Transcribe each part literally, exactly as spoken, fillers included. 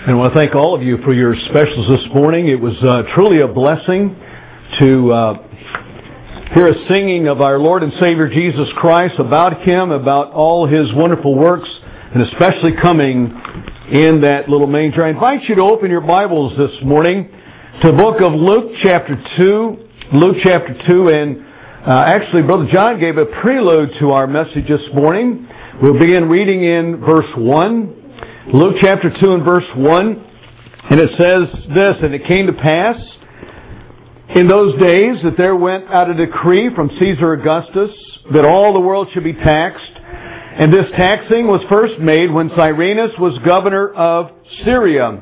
And I want to thank all of you for your specials this morning. It was uh, truly a blessing to uh, hear a singing of our Lord and Savior Jesus Christ, about Him, about all His wonderful works, and especially coming in that little manger. I invite you to open your Bibles this morning to the book of Luke chapter two. Luke chapter two, and uh, actually Brother John gave a prelude to our message this morning. We'll begin reading in verse one. Luke chapter two and verse one, and it says this, "And it came to pass in those days that there went out a decree from Caesar Augustus that all the world should be taxed. And this taxing was first made when Cyrenius was governor of Syria.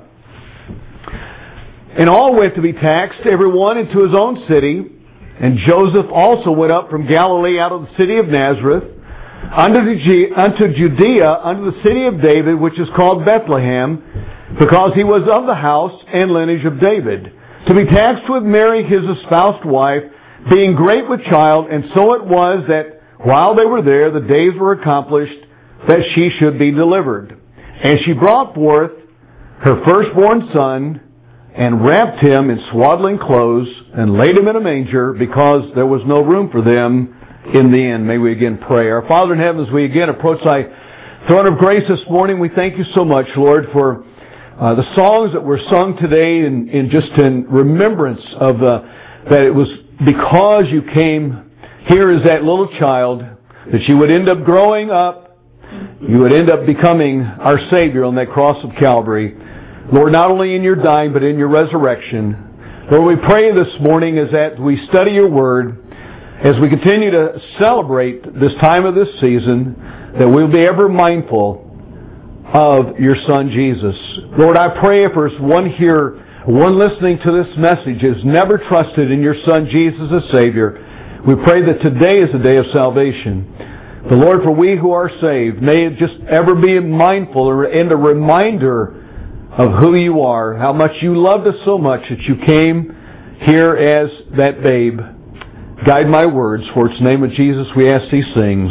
And all went to be taxed, every one into his own city. And Joseph also went up from Galilee out of the city of Nazareth, unto Judea, unto the city of David, which is called Bethlehem, because he was of the house and lineage of David, to be taxed with Mary his espoused wife, being great with child. And so it was that while they were there, the days were accomplished that she should be delivered. And she brought forth her firstborn son, and wrapped him in swaddling clothes, and laid him in a manger, because there was no room for them in the inn." May we again pray. Our Father in heaven, as we again approach Thy throne of grace this morning, we thank You so much, Lord, for uh, the songs that were sung today, and in, in just in remembrance of uh, that it was because You came here as that little child, that You would end up growing up, You would end up becoming our Savior on that cross of Calvary. Lord, not only in Your dying, but in Your resurrection. Lord, we pray this morning as that we study Your Word, as we continue to celebrate this time of this season, that we'll be ever mindful of Your Son, Jesus. Lord, I pray if there's one here, one listening to this message, has never trusted in Your Son, Jesus, as Savior, we pray that today is the day of salvation. The Lord, for we who are saved, may it just ever be mindful and a reminder of who You are, how much You loved us so much that You came here as that babe. Guide my words, for it's in the name of Jesus we ask these things.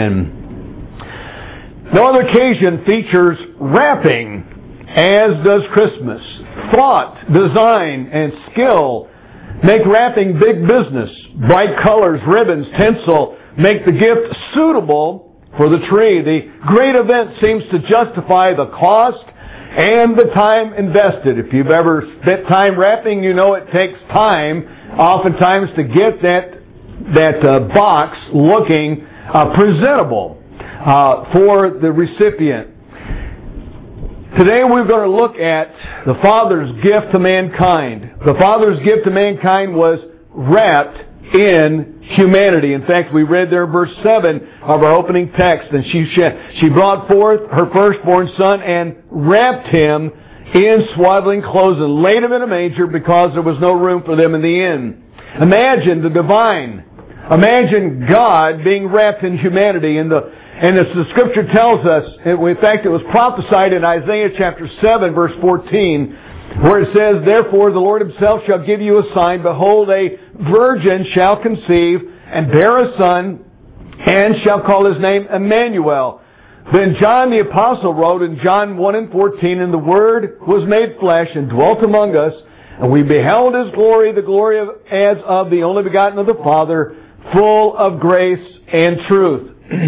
Amen. No other occasion features wrapping as does Christmas. Thought, design, and skill make wrapping big business. Bright colors, ribbons, tinsel make the gift suitable for the tree. The great event seems to justify the cost and the time invested. If you've ever spent time wrapping, you know it takes time oftentimes to get that that uh, box looking uh, presentable uh, for the recipient. Today we're going to look at the Father's gift to mankind. The Father's gift to mankind was wrapped in humanity. In fact, we read there verse seven of our opening text, and she she brought forth her firstborn son and wrapped him in swaddling clothes and laid him in a manger, because there was no room for them in the inn. Imagine the divine. Imagine God being wrapped in humanity. And the and as the Scripture tells us, in fact, it was prophesied in Isaiah chapter seven, verse fourteen, where it says, "Therefore the Lord Himself shall give you a sign. Behold, a virgin shall conceive and bear a son, and shall call His name Emmanuel." Then John the Apostle wrote in John one and fourteen, "And the Word was made flesh and dwelt among us, and we beheld His glory, the glory of, as of the only begotten of the Father, full of grace and truth."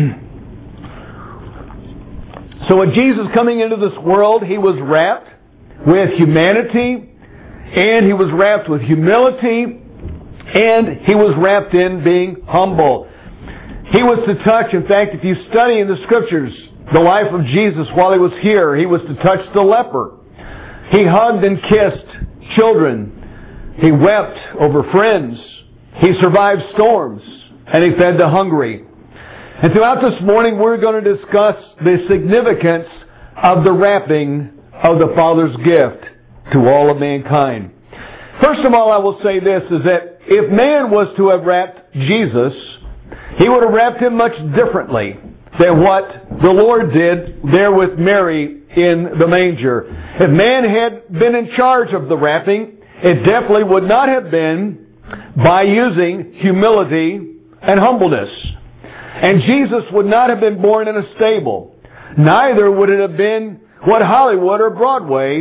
So with Jesus coming into this world, He was wrapped with humanity, and He was wrapped with humility, and He was wrapped in being humble. He was to touch, in fact, if you study in the Scriptures the life of Jesus while He was here, He was to touch the leper. He hugged and kissed children. He wept over friends. He survived storms, and He fed the hungry. And throughout this morning, we're going to discuss the significance of the wrapping of the Father's gift to all of mankind. First of all, I will say this, is that if man was to have wrapped Jesus, He would have wrapped Him much differently than what the Lord did there with Mary in the manger. If man had been in charge of the wrapping, it definitely would not have been by using humility and humbleness. And Jesus would not have been born in a stable. Neither would it have been what Hollywood or Broadway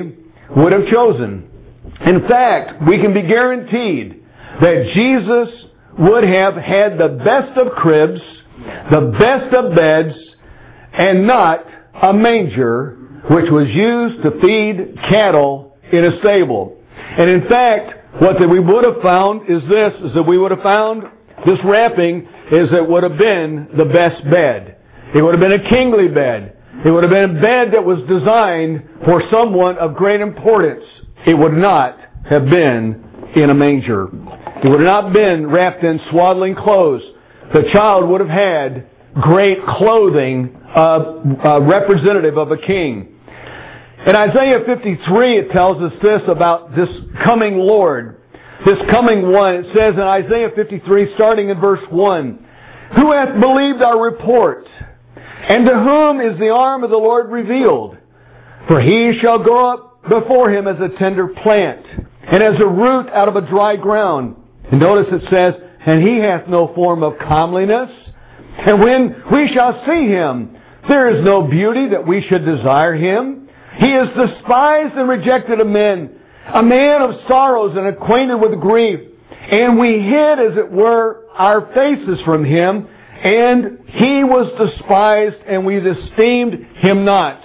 would have chosen. In fact, we can be guaranteed that Jesus would have had the best of cribs, the best of beds, and not a manger, which was used to feed cattle in a stable. And in fact, what that we would have found is this, is that we would have found this wrapping is it would have been the best bed. It would have been a kingly bed. It would have been a bed that was designed for someone of great importance. It would not have been in a manger. It would have not been wrapped in swaddling clothes. The child would have had great clothing, uh, uh, representative of a king. In Isaiah fifty-three, it tells us this about this coming Lord, this coming one. It says in Isaiah fifty-three, starting in verse one, "Who hath believed our report? And to whom is the arm of the Lord revealed? For he shall grow up before him as a tender plant, and as a root out of a dry ground." And notice it says, "And he hath no form of comeliness. And when we shall see him, there is no beauty that we should desire him. He is despised and rejected of men, a man of sorrows and acquainted with grief. And we hid, as it were, our faces from him. And he was despised, and we esteemed him not."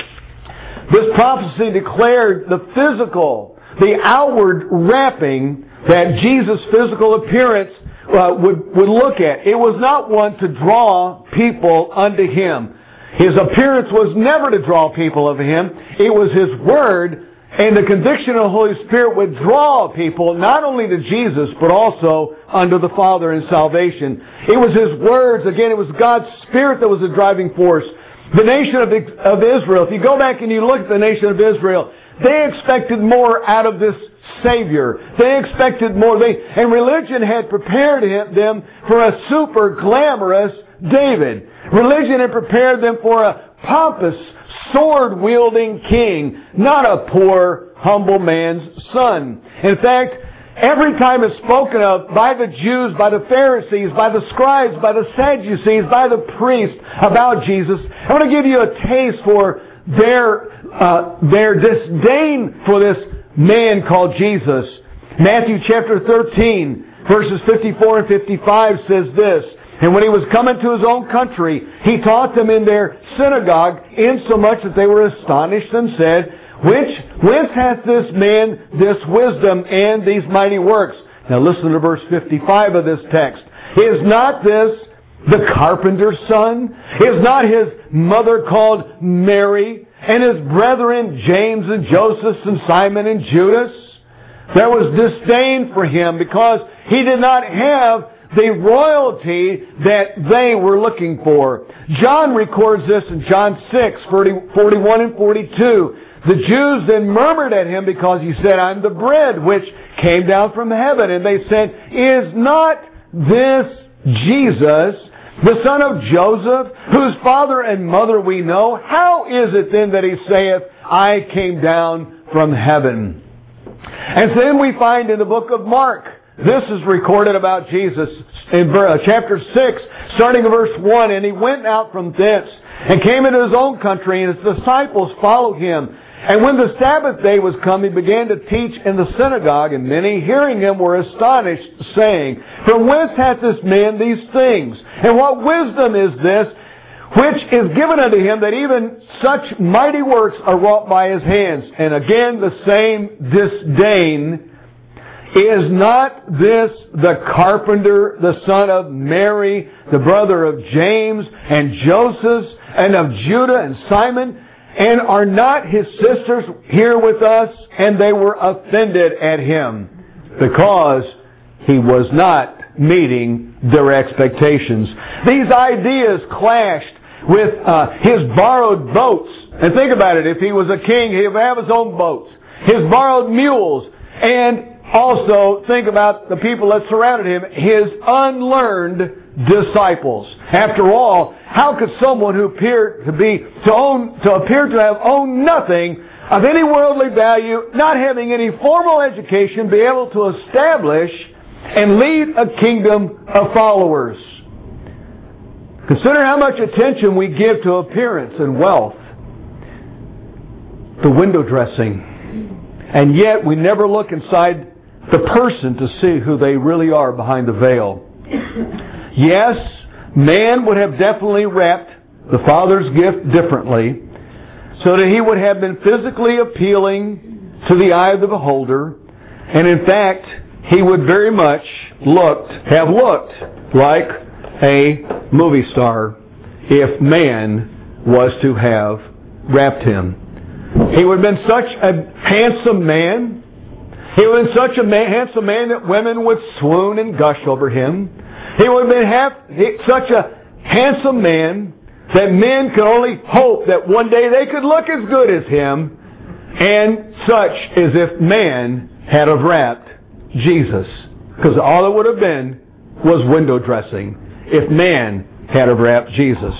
This prophecy declared the physical, the outward wrapping that Jesus' physical appearance uh, would, would look at. It was not one to draw people unto him. His appearance was never to draw people of him. It was his word, and the conviction of the Holy Spirit would draw people not only to Jesus, but also unto the Father in salvation. It was his words. Again, it was God's Spirit that was the driving force. The nation of, of Israel, if you go back and you look at the nation of Israel, they expected more out of this Savior. They expected more. They, and religion had prepared him, them for a super glamorous David. Religion had prepared them for a pompous, sword-wielding king, not a poor, humble man's son. In fact, every time it's spoken of by the Jews, by the Pharisees, by the scribes, by the Sadducees, by the priests about Jesus, I want to give you a taste for their uh, their disdain for this man called Jesus. Matthew chapter thirteen, verses fifty-four and fifty-five says this, "And when he was coming to his own country, he taught them in their synagogue, insomuch that they were astonished and said, Which, whence hath this man this wisdom and these mighty works?" Now listen to verse fifty-five of this text. "Is not this the carpenter's son? Is not his mother called Mary? And his brethren James and Joseph and Simon and Judas?" There was disdain for him because he did not have the royalty that they were looking for. John records this in John six, forty-one and forty-two. "The Jews then murmured at him because he said, I'm the bread which came down from heaven. And they said, Is not this Jesus, the son of Joseph, whose father and mother we know? How is it then that he saith, I came down from heaven?" And then we find in the book of Mark, this is recorded about Jesus in chapter six, starting in verse one, "And he went out from thence, and came into his own country, and his disciples followed him. And when the Sabbath day was come, he began to teach in the synagogue, and many hearing him were astonished, saying, From whence hath this man these things? And what wisdom is this, which is given unto him, that even such mighty works are wrought by his hands?" And again the same disdain. "Is not this the carpenter, the son of Mary, the brother of James and Joseph, and of Judah and Simon? And are not his sisters here with us?" And they were offended at him because he was not meeting their expectations. These ideas clashed with uh, his borrowed boats. And think about it, if he was a king, he would have his own boats, his borrowed mules, and also think about the people that surrounded him, his unlearned disciples. After all, how could someone who appeared to be to own to appear to have owned nothing of any worldly value, not having any formal education, be able to establish and lead a kingdom of followers? Consider how much attention we give to appearance and wealth. The window dressing. And yet we never look inside the person to see who they really are behind the veil. Yes, man would have definitely wrapped the Father's gift differently, so that he would have been physically appealing to the eye of the beholder, and in fact, he would very much looked, have looked like a movie star if man was to have wrapped him. He would have been such a handsome man. He would have been such a man, handsome man that women would swoon and gush over him. He would have been half, he, such a handsome man that men could only hope that one day they could look as good as him, and such as if man had have wrapped Jesus. Because all it would have been was window dressing if man had have wrapped Jesus.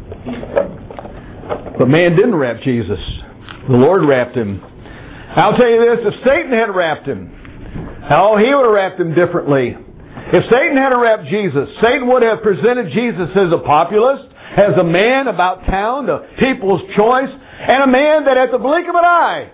But man didn't wrap Jesus. The Lord wrapped him. I'll tell you this, if Satan had wrapped him, oh, he would have wrapped him differently. If Satan had wrapped Jesus, Satan would have presented Jesus as a populist, as a man about town, the people's choice, and a man that at the blink of an eye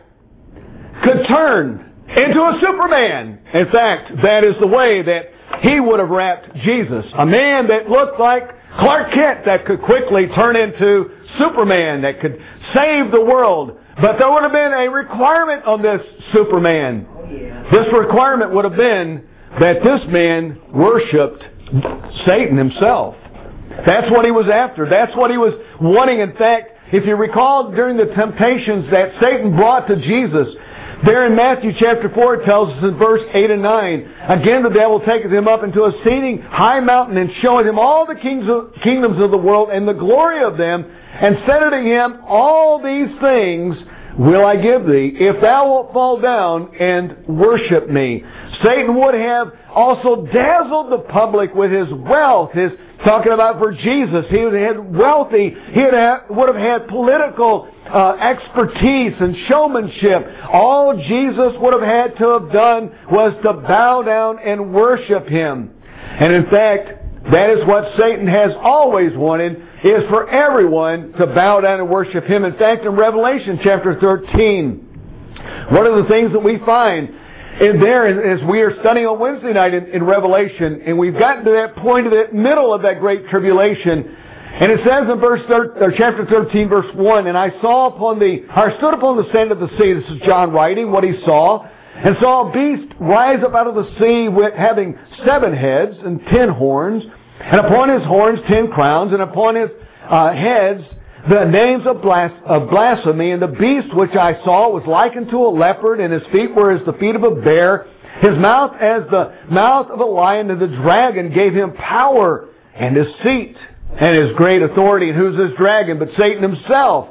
could turn into a Superman. In fact, that is the way that he would have wrapped Jesus. A man that looked like Clark Kent, that could quickly turn into Superman, that could save the world. But there would have been a requirement on this Superman. Oh, yeah. This requirement would have been that this man worshipped Satan himself. That's what he was after. That's what he was wanting. In fact, if you recall during the temptations that Satan brought to Jesus, there in Matthew chapter four, it tells us in verse eight and nine, again the devil taketh him up into a exceeding high mountain and showeth him all the kings of, kingdoms of the world and the glory of them, and said unto him, all these things will I give thee, if thou wilt fall down and worship me. Satan would have also dazzled the public with his wealth, his talking about for Jesus. He would have had wealthy, he would have, would have had political uh, expertise and showmanship. All Jesus would have had to have done was to bow down and worship him. And in fact, that is what Satan has always wanted, is for everyone to bow down and worship him. In fact, in Revelation chapter thirteen, one of the things that we find in there as we are studying on Wednesday night in, in Revelation, and we've gotten to that point of the middle of that great tribulation, and it says in verse thir- or chapter thirteen, verse one, and I saw upon the, or stood upon the sand of the sea, this is John writing what he saw, and saw a beast rise up out of the sea with having seven heads and ten horns, and upon his horns ten crowns, and upon his uh, heads the names of, blas- of blasphemy. And the beast which I saw was likened to a leopard, and his feet were as the feet of a bear, his mouth as the mouth of a lion, and the dragon gave him power and his seat and his great authority. And who's this dragon but Satan himself?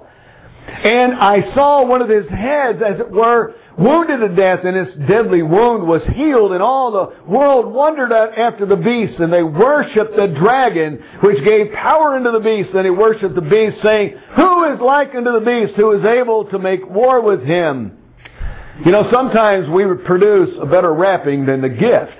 And I saw one of his heads, as it were, wounded to death, and his deadly wound was healed, and all the world wondered at after the beast, and they worshipped the dragon, which gave power unto the beast, and they worshipped the beast, saying, who is like unto the beast, who is able to make war with him? You know, sometimes we would produce a better wrapping than the gift.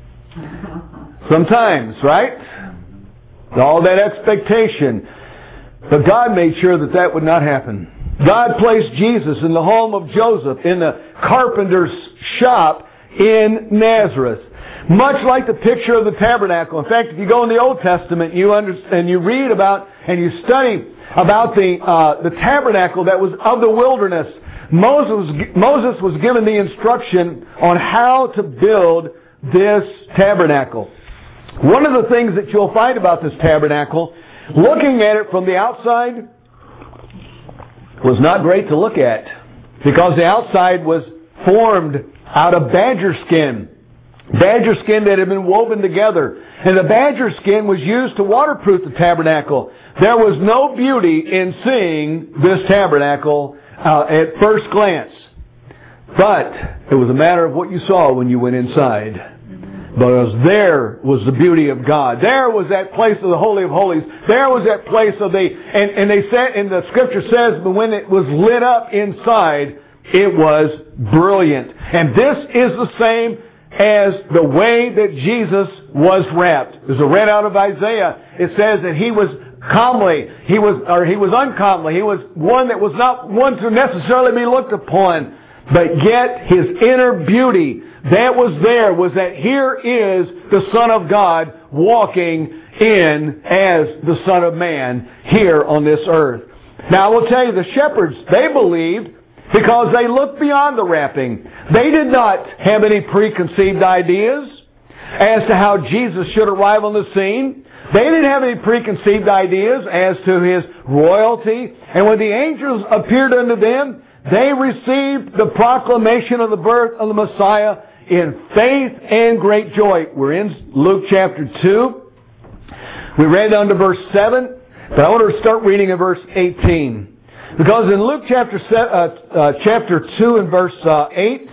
Sometimes, right? All that expectation. But God made sure that that would not happen. God placed Jesus in the home of Joseph, in the carpenter's shop in Nazareth. Much like the picture of the tabernacle. In fact, if you go in the Old Testament, you understand, and you read about and you study about the uh, the tabernacle that was of the wilderness. Moses was, Moses was given the instruction on how to build this tabernacle. One of the things that you'll find about this tabernacle, looking at it from the outside, was not great to look at, because the outside was formed out of badger skin. Badger skin that had been woven together. And the badger skin was used to waterproof the tabernacle. There was no beauty in seeing this tabernacle uh, at first glance. But it was a matter of what you saw when you went inside. Because there was the beauty of God. There was that place of the Holy of Holies. There was that place of the, and, and they said, and the scripture says, but when it was lit up inside, it was brilliant. And this is the same as the way that Jesus was wrapped. There's a read out of Isaiah. It says that he was comely, he was, or he was uncomely. He was one that was not one to necessarily be looked upon. but yet His inner beauty that was there was that here is the Son of God walking in as the Son of Man here on this earth. Now I will tell you, the shepherds, they believed because they looked beyond the wrapping. They did not have any preconceived ideas as to how Jesus should arrive on the scene. They didn't have any preconceived ideas as to His royalty. And when the angels appeared unto them, they received the proclamation of the birth of the Messiah in faith and great joy. We're in Luke chapter two. We read down to verse seven, but I want to start reading in verse eighteen. Because in Luke chapter uh, uh, chapter two and verse uh, eight,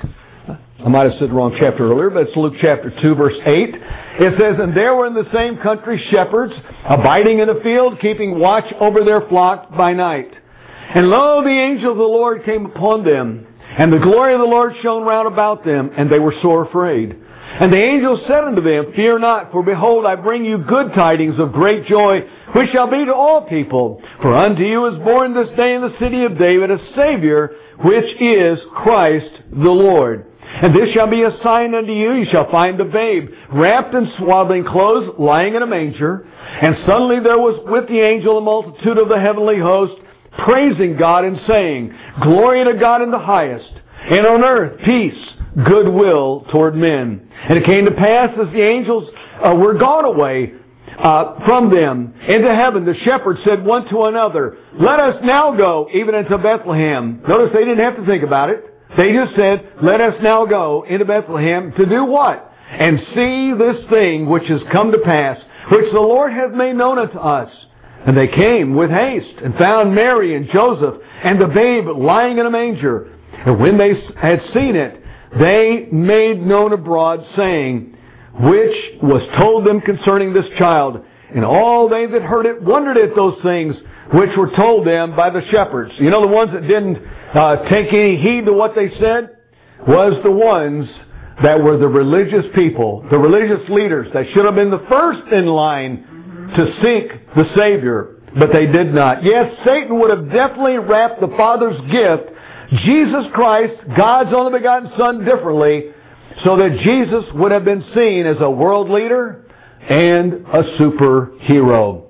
I might have said the wrong chapter earlier, but it's Luke chapter two, verse eight. It says, "And there were in the same country shepherds, abiding in the field, keeping watch over their flock by night. And lo, the angel of the Lord came upon them, and the glory of the Lord shone round about them, and they were sore afraid. And the angel said unto them, Fear not, for behold, I bring you good tidings of great joy, which shall be to all people. For unto you is born this day in the city of David a Savior, which is Christ the Lord. And this shall be a sign unto you, you shall find a babe, wrapped in swaddling clothes, lying in a manger. And suddenly there was with the angel a multitude of the heavenly host, praising God and saying, Glory to God in the highest, and on earth peace, goodwill toward men. And it came to pass as the angels uh, were gone away uh, from them into heaven, the shepherds said one to another, Let us now go even into Bethlehem." Notice they didn't have to think about it. They just said, "Let us now go into Bethlehem to do what? And see this thing which has come to pass, which the Lord hath made known unto us." And they came with haste and found Mary and Joseph and the babe lying in a manger. And when they had seen it, they made known abroad, saying, which was told them concerning this child. And all they that heard it wondered at those things which were told them by the shepherds. You know, the ones that didn't uh, take any heed to what they said was the ones that were the religious people, the religious leaders that should have been the first in line to seek the Savior, but they did not. Yes, Satan would have definitely wrapped the Father's gift, Jesus Christ, God's only begotten Son, differently, so that Jesus would have been seen as a world leader and a superhero.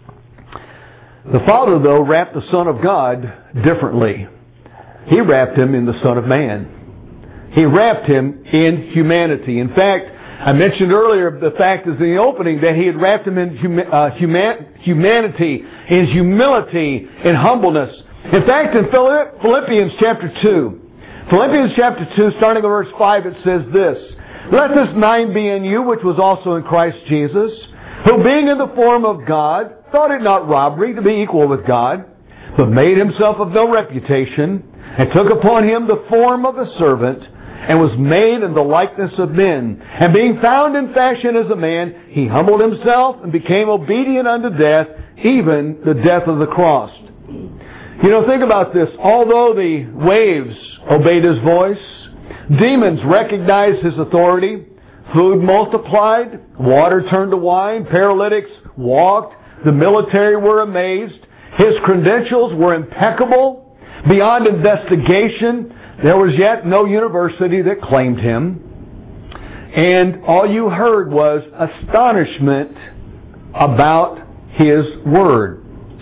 The Father, though, wrapped the Son of God differently. He wrapped Him in the Son of Man. He wrapped Him in humanity. In fact, I mentioned earlier the fact is in the opening that He had wrapped Him in huma- uh, human- humanity, in humility, in humbleness. In fact, in Philippians chapter two, Philippians chapter two, starting at verse five, it says this, Let this mind be in you, which was also in Christ Jesus, who being in the form of God, thought it not robbery to be equal with God, but made Himself of no reputation, and took upon Him the form of a servant, and was made in the likeness of men. And being found in fashion as a man, He humbled Himself and became obedient unto death, even the death of the cross. You know, think about this. Although the waves obeyed His voice, demons recognized His authority, food multiplied, water turned to wine, paralytics walked, the military were amazed, His credentials were impeccable, beyond investigation. There was yet no university that claimed Him. And all you heard was astonishment about His Word.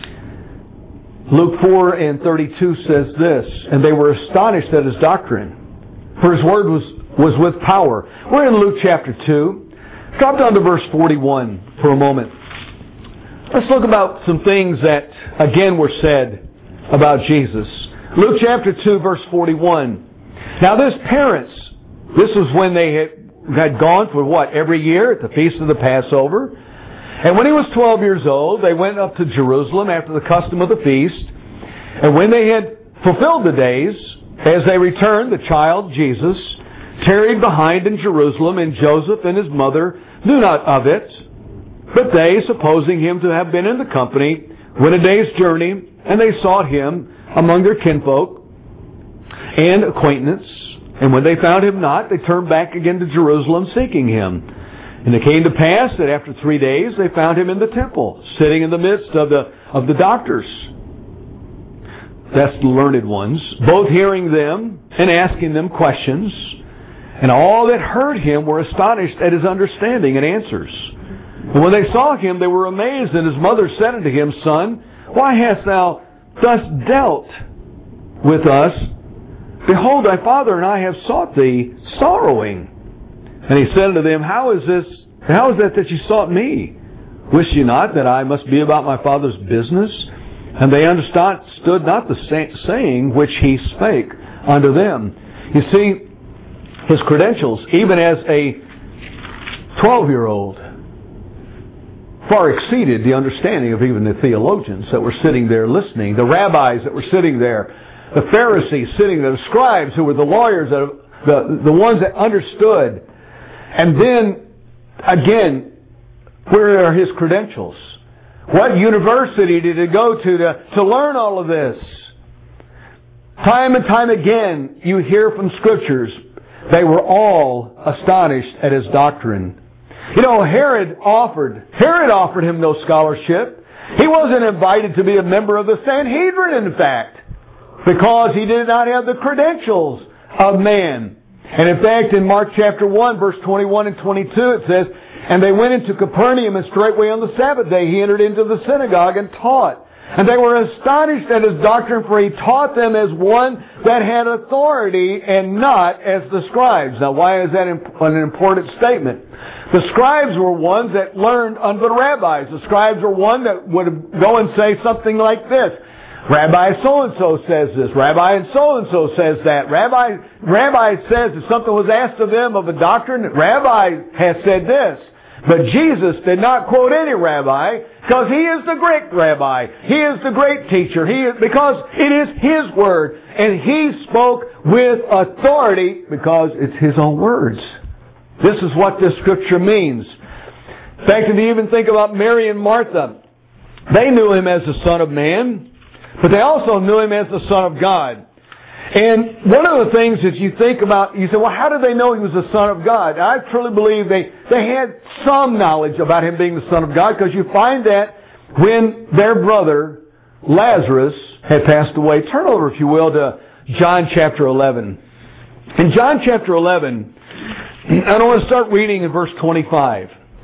Luke four and thirty-two says this, And they were astonished at His doctrine, for His Word was, was with power. We're in Luke chapter two. Drop down to verse forty-one for a moment. Let's look about some things that, again, were said about Jesus. Luke chapter two, verse forty-one. Now this parents, this was when they had, had gone for what, every year at the feast of the Passover. And when He was twelve years old, they went up to Jerusalem after the custom of the feast. And when they had fulfilled the days, as they returned, the child, Jesus, tarried behind in Jerusalem, and Joseph and his mother knew not of it. But they, supposing Him to have been in the company, went a day's journey, and they sought Him among their kinfolk and acquaintance. And when they found Him not, they turned back again to Jerusalem, seeking Him. And it came to pass that after three days they found Him in the temple, sitting in the midst of the of the doctors. that's the learned ones, both hearing them and asking them questions. And all that heard him were astonished at his understanding and answers. And when they saw him, they were amazed. And his mother said unto him, Son, why hast thou thus dealt with us? Behold, thy father and I have sought thee, sorrowing. And he said unto them, How is this? How is that that you sought me? Wist ye not that I must be about my father's business? And they understood not the saying which he spake unto them. You see, his credentials, even as a twelve-year-old, far exceeded the understanding of even the theologians that were sitting there listening, the rabbis that were sitting there, the Pharisees sitting there, the scribes who were the lawyers, the, the ones that understood. And then, again, where are his credentials? What university did he go to, to to learn all of this? Time and time again, you hear from Scriptures, they were all astonished at his doctrine. You know, Herod offered, Herod offered him no scholarship. He wasn't invited to be a member of the Sanhedrin, in fact, because he did not have the credentials of man. And in fact, in Mark chapter one, verse twenty-one and twenty-two, it says, And they went into Capernaum, and straightway on the Sabbath day he entered into the synagogue and taught. And they were astonished at his doctrine, for he taught them as one that had authority and not as the scribes. Now, why is that an important statement? The scribes were ones that learned under the rabbis. The scribes were one that would go and say something like this. Rabbi so-and-so says this. Rabbi so-and-so says that. Rabbi, Rabbi says if something was asked of them of a doctrine, Rabbi has said this. But Jesus did not quote any rabbi because he is the great rabbi. He is the great teacher. He is, because it is his word. And he spoke with authority because it's his own words. This is what this scripture means. In fact, if you even think about Mary and Martha, they knew him as the Son of Man, but they also knew him as the Son of God. And one of the things that you think about, you say, well, how did they know he was the Son of God? I truly believe they, they had some knowledge about him being the Son of God, because you find that when their brother, Lazarus, had passed away. Turn over, if you will, to John chapter eleven. In John chapter eleven, I want to start reading in verse twenty-five.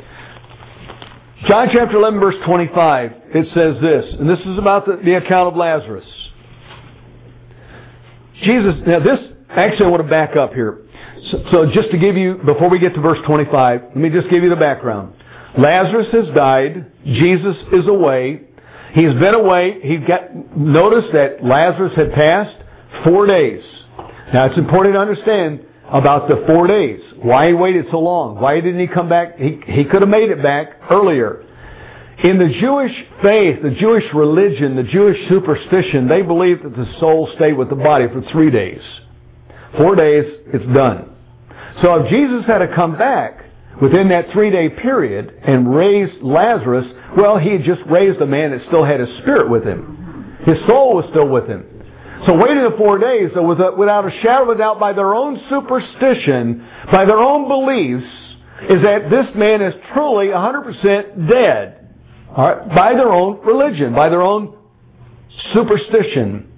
John chapter eleven, verse twenty-five, it says this, and this is about the, the account of Lazarus. Jesus, now this, actually I want to back up here. So, so just to give you, before we get to verse twenty-five, let me just give you the background. Lazarus has died. Jesus is away. He's been away. He got, notice that Lazarus had passed four days. Now it's important to understand about the four days. Why he waited so long. Why didn't he come back? He, he could have made it back earlier. In the Jewish faith, the Jewish religion, the Jewish superstition, they believed that the soul stayed with the body for three days. Four days, it's done. So if Jesus had to come back within that three-day period and raise Lazarus, well, he had just raised a man that still had his spirit with him. His soul was still with him. So waiting the four days, so without a shadow of a doubt, by their own superstition, by their own beliefs, is that this man is truly one hundred percent dead. All right, by their own religion, by their own superstition.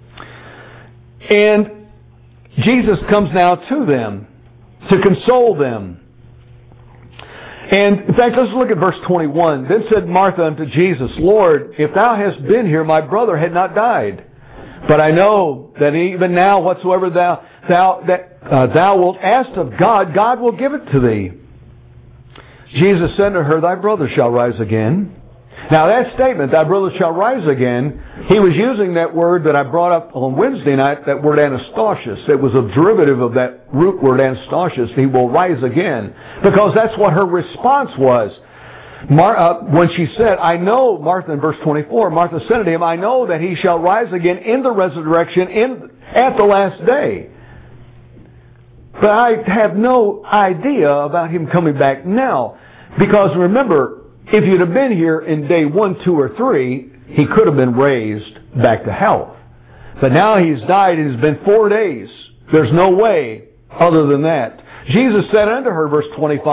And Jesus comes now to them to console them. And in fact, let's look at verse twenty-one. Then said Martha unto Jesus, Lord, if thou hadst been here, my brother had not died. But I know that even now whatsoever thou thou that uh, thou wilt ask of God, God will give it to thee. Jesus said to her, Thy brother shall rise again. Now that statement, thy brother shall rise again, he was using that word that I brought up on Wednesday night, that word anastasios. It was a derivative of that root word anastasios. He will rise again. Because that's what her response was. Mar- uh, when she said, I know, Martha in verse twenty-four, Martha said to him, I know that he shall rise again in the resurrection in, at the last day. But I have no idea about him coming back now. Because remember, if you'd have been here in day one, two, or three, he could have been raised back to health. But now he's died and it's been four days. There's no way other than that. Jesus said unto her, verse twenty-five,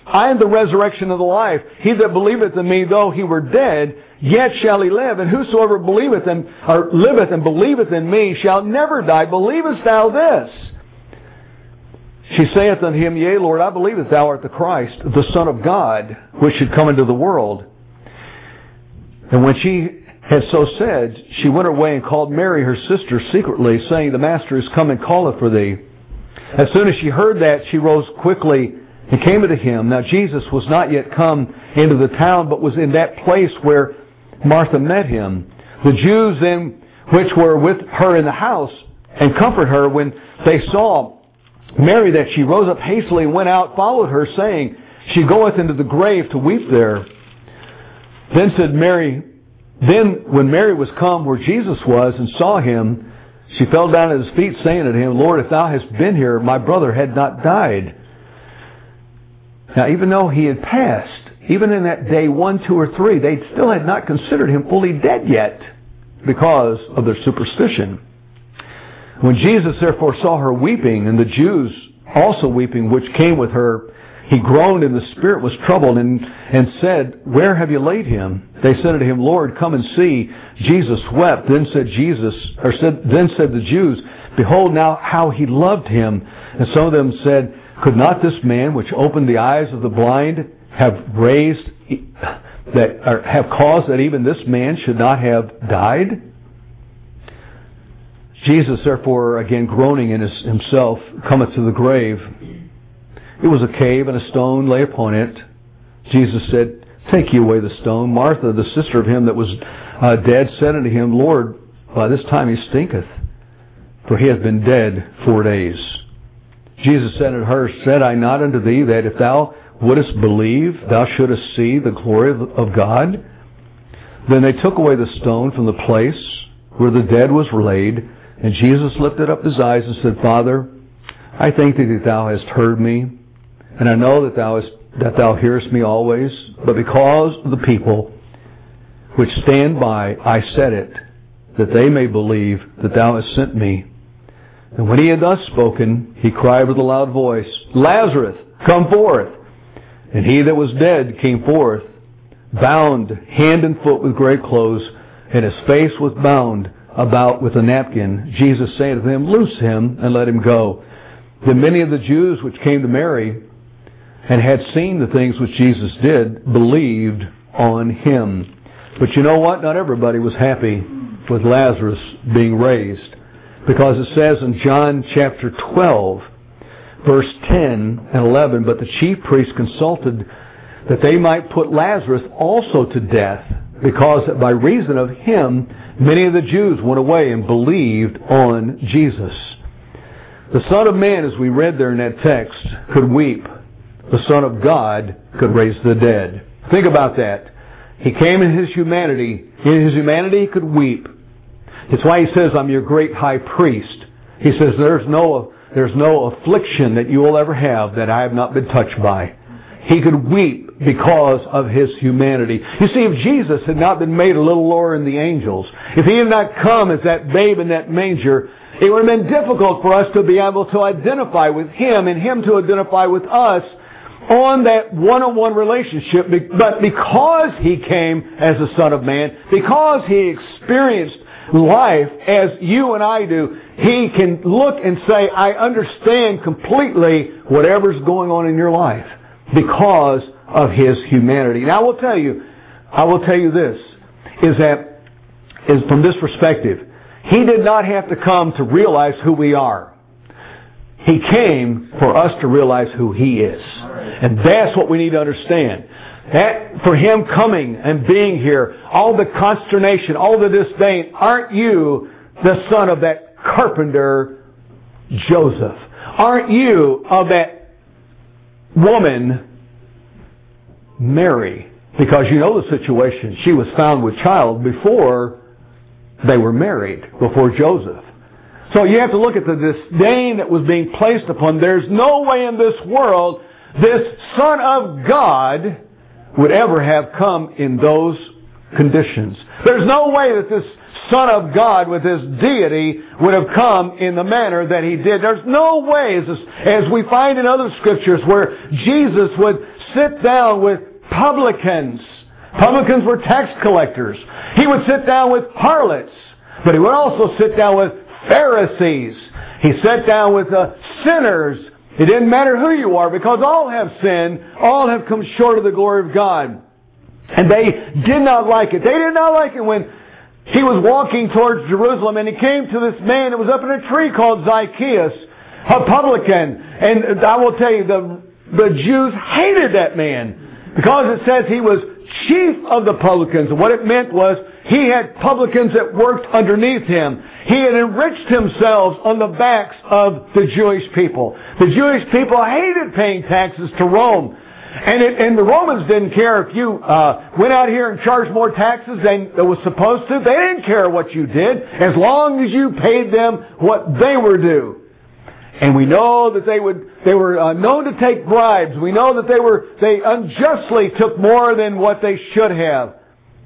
I am the resurrection of the life. He that believeth in me, though he were dead, yet shall he live. And whosoever believeth and, or liveth and believeth in me shall never die. Believest thou this? She saith unto him, Yea, Lord, I believe that thou art the Christ, the Son of God, which should come into the world. And when she had so said, she went away and called Mary, her sister, secretly, saying, The Master is come and calleth for thee. As soon as she heard that, she rose quickly and came unto him. Now Jesus was not yet come into the town, but was in that place where Martha met him. The Jews then, which were with her in the house, and comforted her when they saw Mary, that she rose up hastily and went out, followed her, saying, She goeth into the grave to weep there. Then said Mary, Then when Mary was come where Jesus was, and saw him, she fell down at his feet, saying unto him, Lord, if thou hadst been here, my brother had not died. Now, even though he had passed, even in that day one, two, or three, they still had not considered him fully dead yet, because of their superstition. When Jesus therefore saw her weeping, and the Jews also weeping, which came with her, he groaned, and the spirit was troubled, and, and said, Where have you laid him? They said unto him, Lord, come and see. Jesus wept. Then said Jesus, or said, then said the Jews, Behold now how he loved him. And some of them said, Could not this man, which opened the eyes of the blind, have raised that, or have caused that even this man should not have died? Jesus, therefore, again groaning in his, himself, cometh to the grave. It was a cave, and a stone lay upon it. Jesus said, Take ye away the stone. Martha, the sister of him that was uh, dead, said unto him, Lord, by this time he stinketh, for he hath been dead four days. Jesus said unto her, Said I not unto thee that if thou wouldest believe, thou shouldest see the glory of, of God? Then they took away the stone from the place where the dead was laid. And Jesus lifted up his eyes and said, Father, I thank thee that thou hast heard me, and I know that thou hast, that thou hearest me always. But because of the people which stand by, I said it, that they may believe that thou hast sent me. And when he had thus spoken, he cried with a loud voice, Lazarus, come forth. And he that was dead came forth, bound hand and foot with great clothes, and his face was bound about with a napkin. Jesus said to them, Loose him, and let him go. Then many of the Jews which came to Mary, and had seen the things which Jesus did, believed on him. But you know what? Not everybody was happy with Lazarus being raised. Because it says in John chapter twelve, verse ten and eleven, But the chief priests consulted that they might put Lazarus also to death, because that by reason of him many of the Jews went away and believed on Jesus. The Son of Man, as we read there in that text, could weep. The Son of God could raise the dead. Think about that. He came in his humanity. In his humanity, he could weep. It's why he says, I'm your great high priest. He says, there's no, there's no affliction that you will ever have that I have not been touched by. He could weep because of his humanity. You see, if Jesus had not been made a little lower than the angels, if he had not come as that babe in that manger, it would have been difficult for us to be able to identify with him and him to identify with us on that one-on-one relationship. But because he came as the Son of Man, because he experienced life as you and I do, he can look and say, I understand completely whatever's going on in your life because of his humanity. Now I will tell you, I will tell you this, is that is from this perspective, he did not have to come to realize who we are. He came for us to realize who he is. And that's what we need to understand. That for him coming and being here, all the consternation, all the disdain, aren't you the son of that carpenter Joseph? Aren't you of that woman Mary? Because you know the situation. She was found with child before they were married, before Joseph. So you have to look at the disdain that was being placed upon. There's no way in this world this Son of God would ever have come in those conditions. There's no way that this Son of God with His deity would have come in the manner that He did. There's no way, as, as we find in other scriptures, where Jesus would sit down with publicans. Publicans were tax collectors. He would sit down with harlots, but He would also sit down with Pharisees. He sat down with uh, sinners. It didn't matter who you are, because all have sinned. All have come short of the glory of God. And they did not like it. They did not like it when He was walking towards Jerusalem and He came to this man that was up in a tree called Zacchaeus, a publican. And I will tell you, the, the Jews hated that man, because it says he was chief of the publicans. And what it meant was he had publicans that worked underneath him. He had enriched himself on the backs of the Jewish people. The Jewish people hated paying taxes to Rome. And, it, and the Romans didn't care if you uh, went out here and charged more taxes than it was supposed to. They didn't care what you did, as long as you paid them what they were due. And we know that they would they were uh, known to take bribes. We know that they were they unjustly took more than what they should have.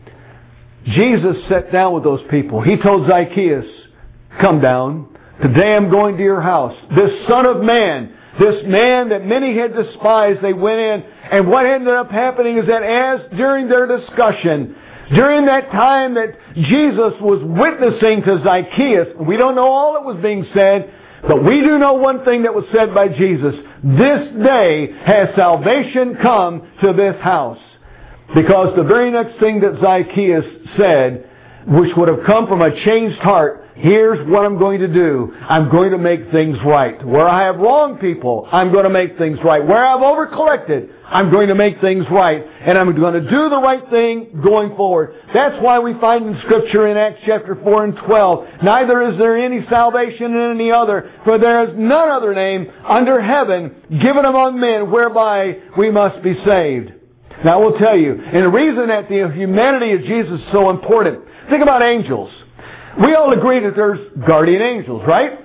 Jesus sat down with those people. He told Zacchaeus, "Come down. Today I'm going to your house." This Son of Man, this man that many had despised, they went in. And what ended up happening is that as during their discussion, during that time that Jesus was witnessing to Zacchaeus, we don't know all that was being said, but we do know one thing that was said by Jesus. This day has salvation come to this house. Because the very next thing that Zacchaeus said, which would have come from a changed heart, here's what I'm going to do. I'm going to make things right. Where I have wronged people, I'm going to make things right. Where I've overcollected, I'm going to make things right. And I'm going to do the right thing going forward. That's why we find in Scripture in Acts chapter four and twelve, neither is there any salvation in any other, for there is none other name under heaven given among men whereby we must be saved. Now I will tell you, and the reason that the humanity of Jesus is so important, think about angels. We all agree that there's guardian angels, right?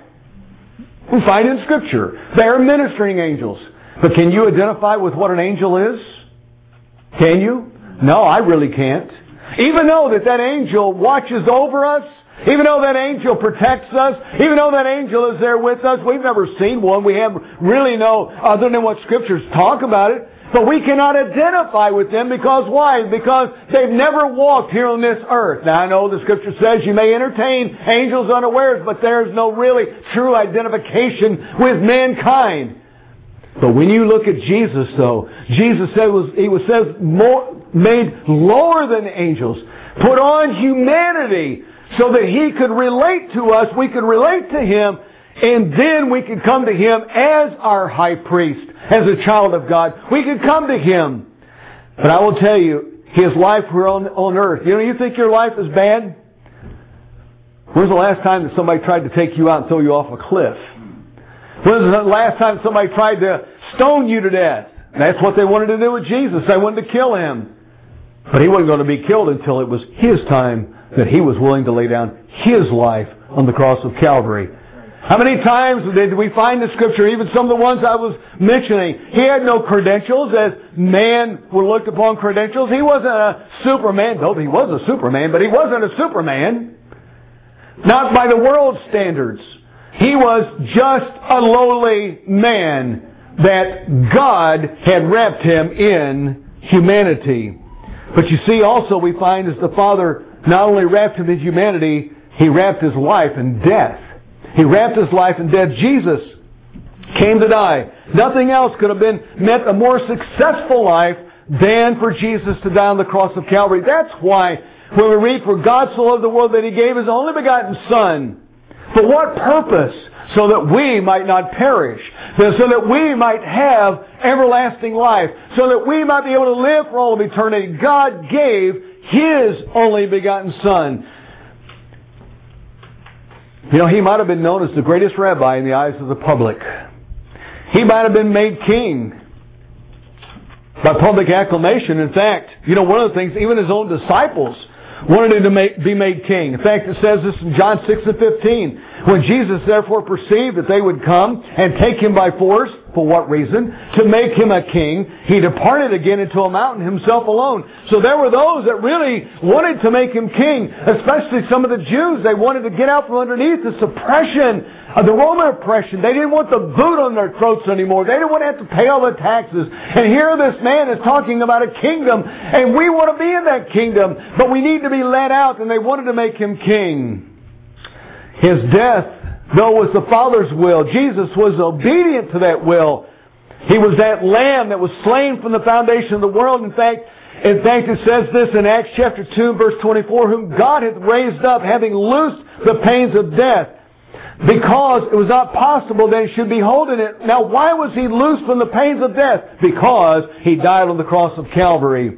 We find in Scripture. They are ministering angels. But can you identify with what an angel is? Can you? No, I really can't. Even though that that angel watches over us, even though that angel protects us, even though that angel is there with us, we've never seen one. We have really no, other than what Scriptures talk about it. But we cannot identify with them because why? Because they've never walked here on this earth. Now I know the Scripture says you may entertain angels unawares, but there's no really true identification with mankind. But when you look at Jesus, though, Jesus said was he was says more, made lower than angels, put on humanity so that He could relate to us, we could relate to Him, and then we could come to Him as our high priest, as a child of God. We could come to Him. But I will tell you, His life here on, on earth, you know, you think your life is bad? When's the last time that somebody tried to take you out and throw you off a cliff? When's the last time somebody tried to stone you to death? That's what they wanted to do with Jesus. They wanted to kill Him. But He wasn't going to be killed until it was His time that He was willing to lay down His life on the cross of Calvary. How many times did we find in Scripture, even some of the ones I was mentioning, He had no credentials as man were looked upon credentials. He wasn't a Superman. Though He was a Superman, but He wasn't a Superman. Not by the world's standards. He was just a lowly man that God had wrapped Him in humanity. But you see, also we find as the Father not only wrapped Him in humanity, He wrapped His life in death. He wrapped His life in death. Jesus came to die. Nothing else could have been meant a more successful life than for Jesus to die on the cross of Calvary. That's why when we read, "For God so loved the world that He gave His only begotten Son." For what purpose? So that we might not perish. So that we might have everlasting life. So that we might be able to live for all of eternity. God gave His only begotten Son. You know, He might have been known as the greatest rabbi in the eyes of the public. He might have been made king by public acclamation. In fact, you know, one of the things, even His own disciples wanted Him to make, be made king. In fact, it says this in John six and fifteen. When Jesus therefore perceived that they would come and take Him by force, for what reason? To make Him a king, He departed again into a mountain Himself alone. So there were those that really wanted to make Him king, especially some of the Jews. They wanted to get out from underneath the suppression of the Roman oppression. They didn't want the boot on their throats anymore. They didn't want to have to pay all the taxes. And here this man is talking about a kingdom, and we want to be in that kingdom, but we need to be let out, and they wanted to make Him king. His death, though, was the Father's will. Jesus was obedient to that will. He was that lamb that was slain from the foundation of the world. In fact, in fact, it says this in Acts chapter two, verse twenty-four, whom God hath raised up, having loosed the pains of death, because it was not possible that He should be holding it. Now, why was He loosed from the pains of death? Because He died on the cross of Calvary.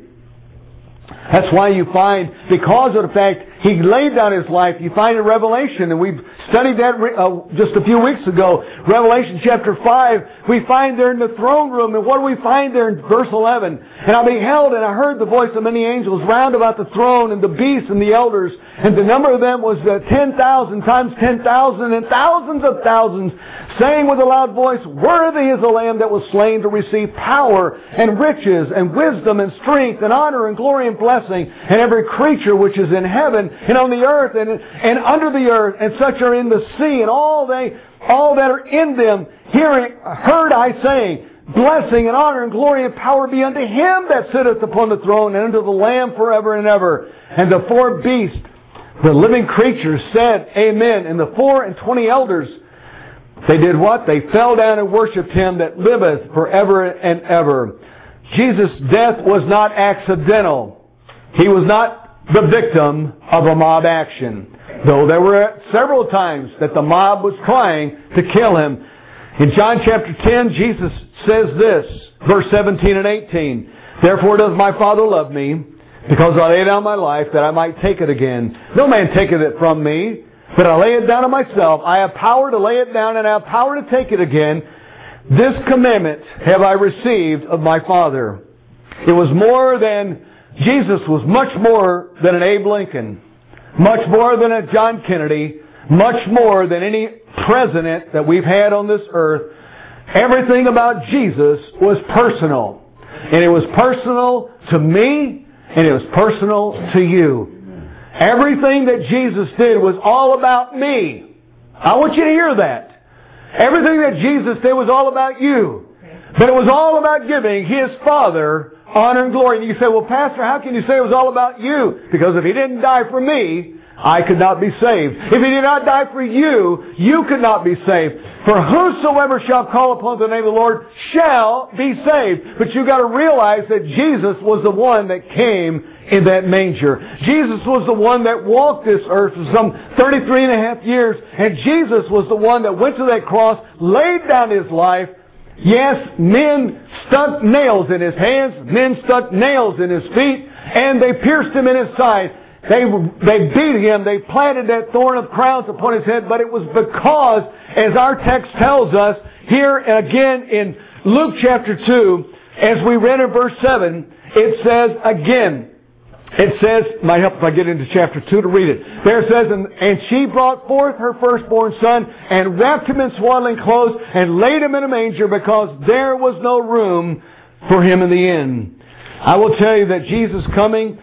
That's why you find, because of the fact He laid down His life, you find in Revelation, and we've studied that uh, just a few weeks ago, Revelation chapter five, we find there in the throne room, and what do we find there in verse eleven? And I beheld, and I heard the voice of many angels round about the throne, and the beasts and the elders, and the number of them was uh, ten thousand times ten thousand, and thousands of thousands, saying with a loud voice, Worthy is the Lamb that was slain to receive power, and riches, and wisdom, and strength, and honor, and glory, and blessing, and every creature which is in heaven, and on the earth, and, and under the earth, and such are in the sea, and all they, all that are in them, hearing, heard I saying, Blessing and honor and glory and power be unto Him that sitteth upon the throne, and unto the Lamb forever and ever. And the four beasts, the living creatures, said, Amen. And the four and twenty elders, they did what? They fell down and worshipped Him that liveth forever and ever. Jesus' death was not accidental. He was not the victim of a mob action, though there were several times that the mob was trying to kill Him. In John chapter ten, Jesus says this, verse seventeen and eighteen, Therefore does my Father love me, because I lay down my life that I might take it again. No man taketh it from me, but I lay it down of myself. I have power to lay it down, and I have power to take it again. This commandment have I received of my Father. It was more than, Jesus was much more than an Abe Lincoln, much more than a John Kennedy, much more than any president that we've had on this earth. Everything about Jesus was personal. And it was personal to me, and it was personal to you. Everything that Jesus did was all about me. I want you to hear that. Everything that Jesus did was all about you. But it was all about giving His Father honor and glory. And you say, well, Pastor, how can you say it was all about you? Because if He didn't die for me, I could not be saved. If He did not die for you, you could not be saved. For whosoever shall call upon the name of the Lord shall be saved. But you've got to realize that Jesus was the one that came in that manger. Jesus was the one that walked this earth for some thirty-three and a half years. And Jesus was the one that went to that cross, laid down His life. Yes, men stuck nails in His hands, men stuck nails in His feet, and they pierced Him in His side. They, they beat Him, they planted that thorn of crowns upon His head, but it was because, as our text tells us, here again in Luke chapter two, as we read in verse seven, it says again, it says, might help if I get into chapter two to read it. There it says, and, and she brought forth her firstborn son, and wrapped him in swaddling clothes, and laid him in a manger, because there was no room for him in the inn. I will tell you that Jesus coming,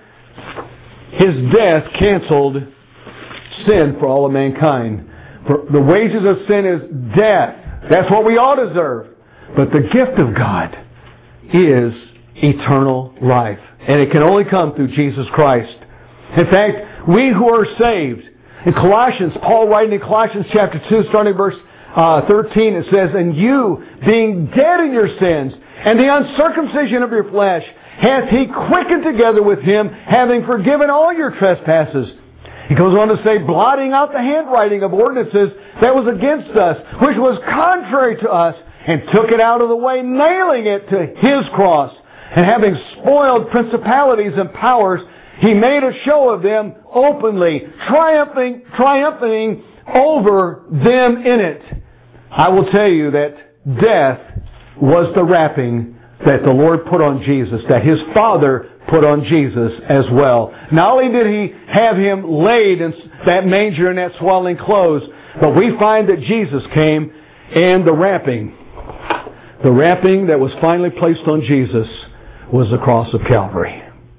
His death canceled sin for all of mankind. For the wages of sin is death. That's what we all deserve. But the gift of God is eternal life. And it can only come through Jesus Christ. In fact, we who are saved, in Colossians, Paul writing in Colossians chapter two, starting verse uh, thirteen, it says, And you, being dead in your sins, and the uncircumcision of your flesh, hath He quickened together with Him, having forgiven all your trespasses. He goes on to say, blotting out the handwriting of ordinances that was against us, which was contrary to us, and took it out of the way, nailing it to His cross. And having spoiled principalities and powers, He made a show of them openly, triumphing, triumphing over them in it. I will tell you that death was the wrapping that the Lord put on Jesus, that His Father put on Jesus as well. Not only did He have Him laid in that manger in that swaddling clothes, But we find that Jesus came, and the wrapping, the wrapping that was finally placed on Jesus was the cross of Calvary.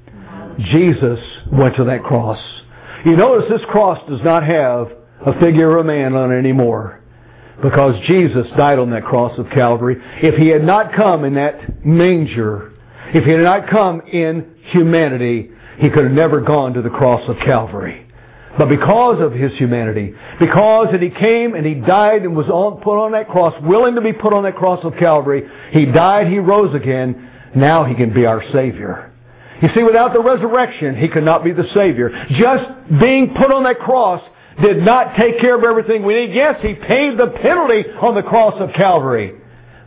Jesus went to that cross. You notice this cross does not have a figure of a man on it anymore, because Jesus died on that cross of Calvary. If He had not come in that manger, if He had not come in humanity, He could have never gone to the cross of Calvary. But because of His humanity, because that He came and He died and was on, put on that cross, willing to be put on that cross of Calvary, He died, He rose again. Now He can be our Savior. You see, without the resurrection, He could not be the Savior. Just being put on that cross did not take care of everything we need. Yes, He paid the penalty on the cross of Calvary.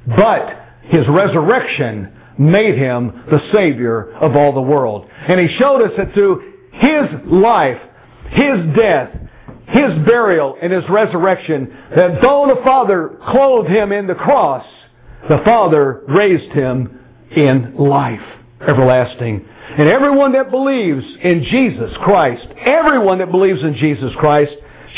But His resurrection made Him the Savior of all the world. And He showed us that through His life, His death, His burial, and His resurrection, that though the Father clothed Him in the cross, the Father raised Him in life everlasting. And everyone that believes in Jesus Christ, everyone that believes in Jesus Christ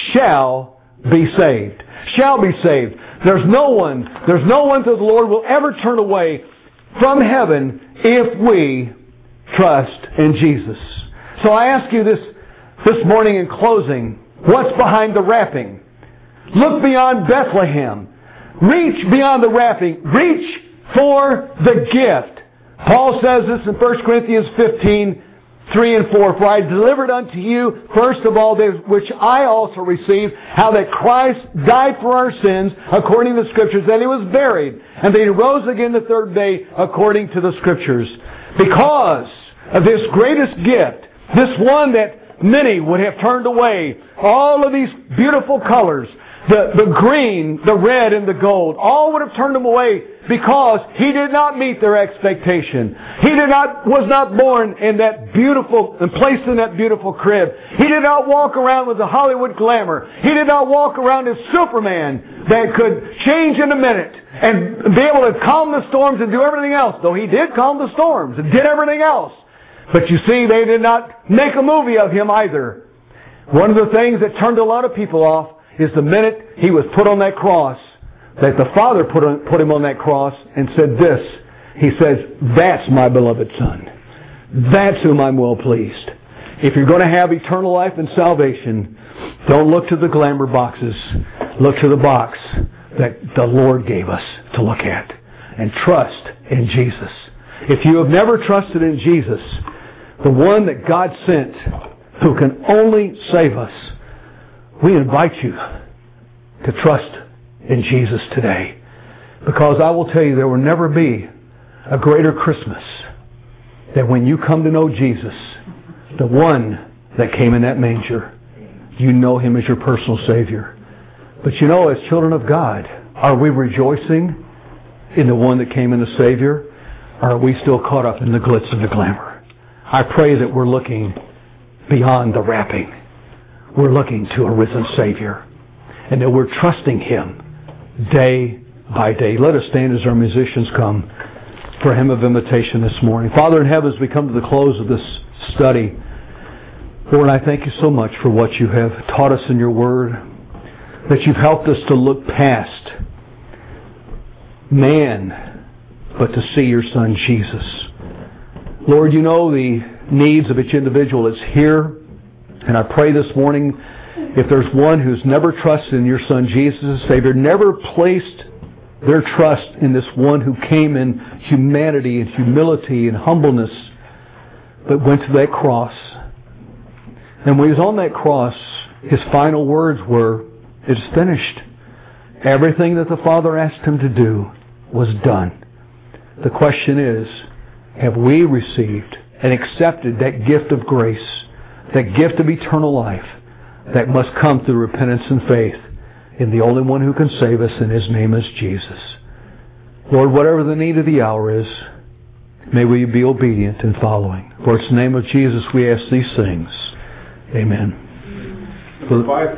shall be saved. Shall be saved. There's no one, there's no one that the Lord will ever turn away from heaven if we trust in Jesus. So I ask you this this morning in closing, what's behind the wrapping? Look beyond Bethlehem. Reach beyond the wrapping. Reach for the gift. Paul says this in First Corinthians fifteen, three and four. For I delivered unto you, first of all, that which I also received, how that Christ died for our sins, according to the Scriptures, that He was buried, and that He rose again the third day, according to the Scriptures. Because of this greatest gift, this one that many would have turned away, all of these beautiful colors, the, the green, the red, and the gold, all would have turned them away because He did not meet their expectation. He did not, was not born in that beautiful, and placed in that beautiful crib. He did not walk around with the Hollywood glamour. He did not walk around as Superman that could change in a minute and be able to calm the storms and do everything else. Though He did calm the storms and did everything else. But you see, they did not make a movie of Him either. One of the things that turned a lot of people off is the minute He was put on that cross, that the Father put, on, put Him on that cross and said this. He says, that's my beloved Son. That's whom I'm well pleased. If you're going to have eternal life and salvation, don't look to the glamour boxes. Look to the box that the Lord gave us to look at. And trust in Jesus. If you have never trusted in Jesus, the one that God sent, who can only save us, we invite you to trust in Jesus today. Because I will tell you, there will never be a greater Christmas than when you come to know Jesus, the one that came in that manger. You know Him as your personal Savior. But you know, as children of God, are we rejoicing in the one that came in the Savior? Or are we still caught up in the glitz and the glamour? I pray that we're looking beyond the wrapping. We're looking to a risen Savior. And that we're trusting Him day by day. Let us stand as our musicians come for a hymn of invitation this morning. Father in heaven, as we come to the close of this study, Lord, I thank You so much for what You have taught us in Your Word. That You've helped us to look past man, but to see Your Son Jesus. Lord, You know the needs of each individual that's here. And I pray this morning, if there's one who's never trusted in Your Son Jesus as Savior, never placed their trust in this one who came in humanity and humility and humbleness, but went to that cross. And when He was on that cross, His final words were, it's finished. Everything that the Father asked Him to do was done. The question is, have we received and accepted that gift of grace, that gift of eternal life that must come through repentance and faith in the only one who can save us, and His name is Jesus. Lord, whatever the need of the hour is, may we be obedient in following. For it's in the name of Jesus we ask these things. Amen.